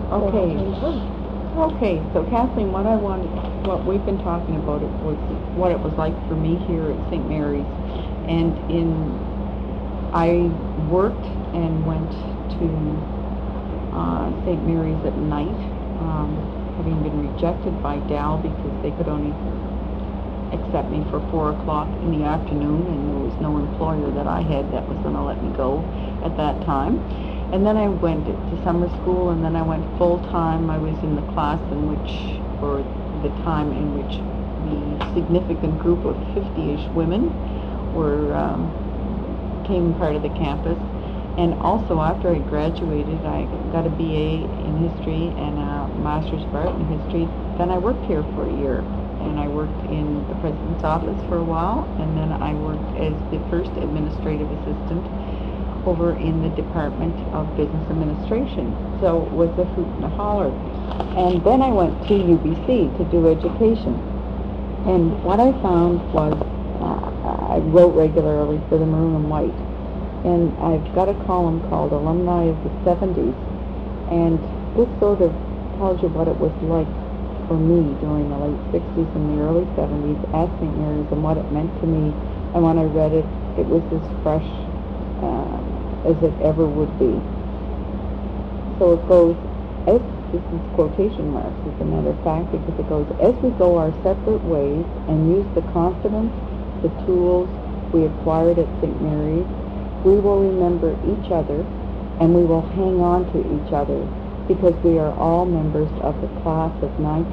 Okay. Okay, so Kathleen, what we've been talking about it was what it was like for me here at St. Mary's, and I worked and went to St. Mary's at night, having been rejected by Dal because they could only accept me for 4 o'clock in the afternoon, and there was no employer that I had that was going to let me go at that time. And then I went to summer school, and then I went full-time. I was in the class in which, or the time in which the significant group of 50-ish women became part of the campus. And also, after I graduated, I got a BA in history and a master's of art in history. Then I worked here for a year, and I worked in the president's office for a while, and then I worked as the first administrative assistant over in the Department of Business Administration. So it was a hoot and a holler. And then I went to UBC to do education. And what I found was I wrote regularly for the Maroon and White. And I've got a column called Alumni of the 70s. And this sort of tells you what it was like for me during the late 60s and the early 70s at St. Mary's and what it meant to me. And when I read it, it was as fresh as it ever would be. So it goes, this is quotation marks as a matter of fact, because it goes, as we go our separate ways and use the confidence, the tools we acquired at St. Mary's, we will remember each other and we will hang on to each other because we are all members of the class of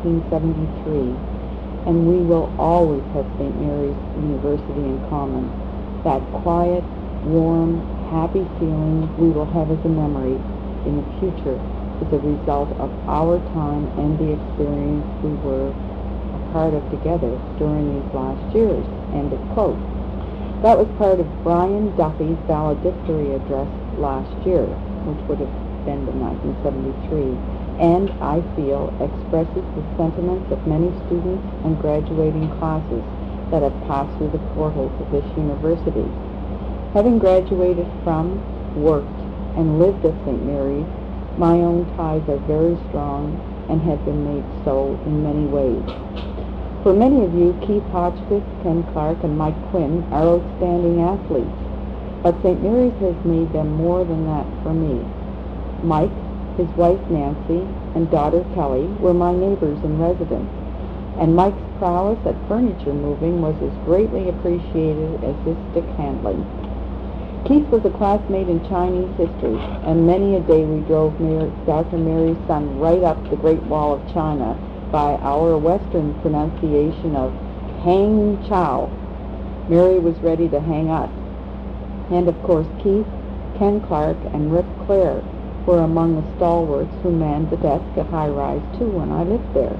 1973, and we will always have St. Mary's University in common. That quiet, warm, happy feeling we will have as a memory in the future is a result of our time and the experience we were a part of together during these last years. End of quote. That was part of Brian Duffy's valedictory address last year, which would have been in 1973, and I feel expresses the sentiments of many students and graduating classes that have passed through the portals of this university. Having graduated from, worked, and lived at St. Mary's, my own ties are very strong and have been made so in many ways. For many of you, Keith Hotchkiss, Ken Clark, and Mike Quinn are outstanding athletes, but St. Mary's has made them more than that for me. Mike, his wife Nancy, and daughter Kelly were my neighbors in residence, and Mike's prowess at furniture moving was as greatly appreciated as his stick handling. Keith was a classmate in Chinese history, and many a day we drove Dr. Mary's son right up the Great Wall of China by our Western pronunciation of Hang Chow. Mary was ready to hang us. And of course Keith, Ken Clark, and Rip Clare were among the stalwarts who manned the desk at High Rise 2 when I lived there.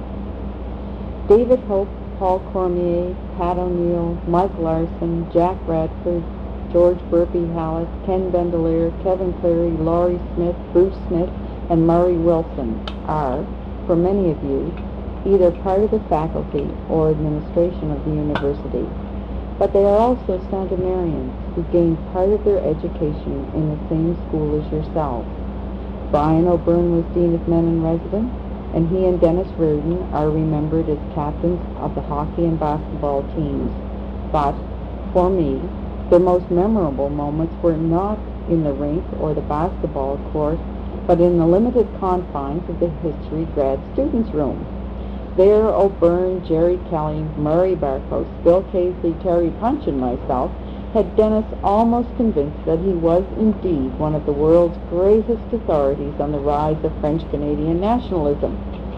David Hope, Paul Cormier, Pat O'Neill, Mike Larson, Jack Radford, George Burpee Hallis, Ken Bendelier, Kevin Cleary, Laurie Smith, Bruce Smith, and Murray Wilson are, for many of you, either part of the faculty or administration of the university. But they are also Santa Marians who gained part of their education in the same school as yourselves. Brian O'Byrne was Dean of Men in Residence, and he and Dennis Reardon are remembered as captains of the hockey and basketball teams. But, for me, the most memorable moments were not in the rink or the basketball court, but in the limited confines of the history grad students' room. There, O'Byrne, Jerry Kelly, Murray Barkos, Bill Casey, Terry Punch, and myself had Dennis almost convinced that he was indeed one of the world's greatest authorities on the rise of French-Canadian nationalism.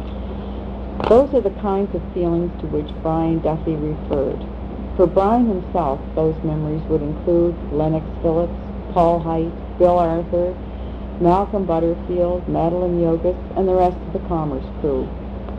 Those are the kinds of feelings to which Brian Duffy referred. For Brian himself, those memories would include Lennox Phillips, Paul Height, Bill Arthur, Malcolm Butterfield, Madeline Yogus, and the rest of the Commerce crew.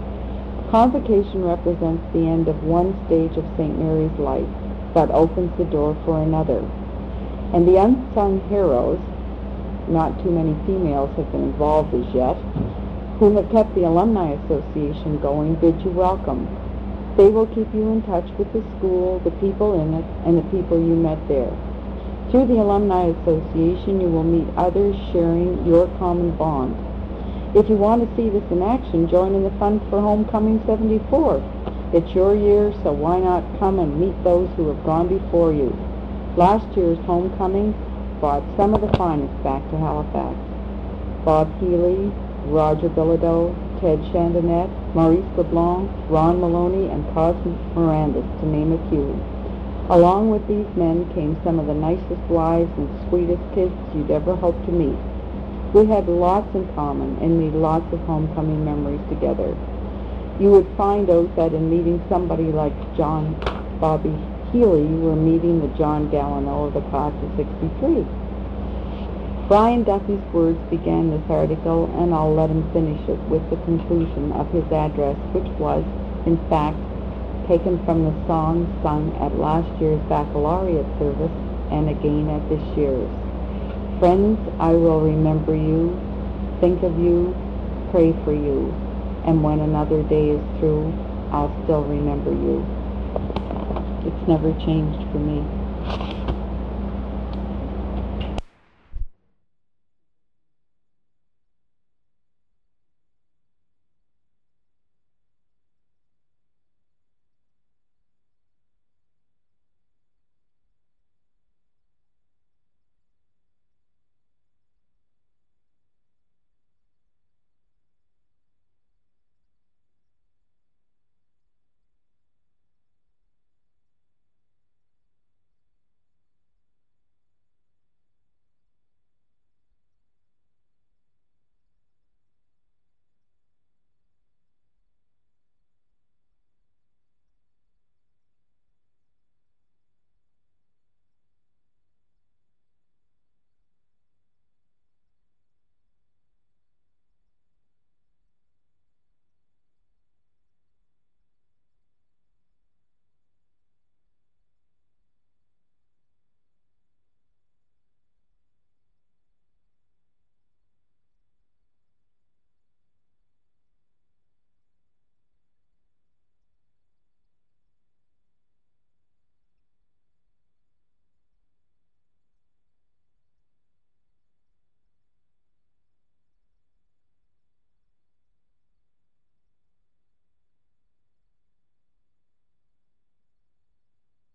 Convocation represents the end of one stage of St. Mary's life, but opens the door for another. And the unsung heroes, not too many females have been involved as yet, who have kept the Alumni Association going, bid you welcome. They will keep you in touch with the school, the people in it, and the people you met there. Through the Alumni Association, you will meet others sharing your common bond. If you want to see this in action, join in the fun for Homecoming 74. It's your year, so why not come and meet those who have gone before you. Last year's Homecoming brought some of the finest back to Halifax. Bob Healy, Roger Bilodeau, Ted Chandonnet, Maurice LeBlanc, Ron Maloney, and Cosmo Mirandis, to name a few. Along with these men came some of the nicest wives and sweetest kids you'd ever hope to meet. We had lots in common and made lots of homecoming memories together. You would find out that in meeting somebody like John Bobby Healy, you were meeting the John Gallino of the class of 63. Brian Duffy's words began this article, and I'll let him finish it with the conclusion of his address, which was, in fact, taken from the song sung at last year's baccalaureate service and again at this year's. Friends, I will remember you, think of you, pray for you, and when another day is through, I'll still remember you. It's never changed for me.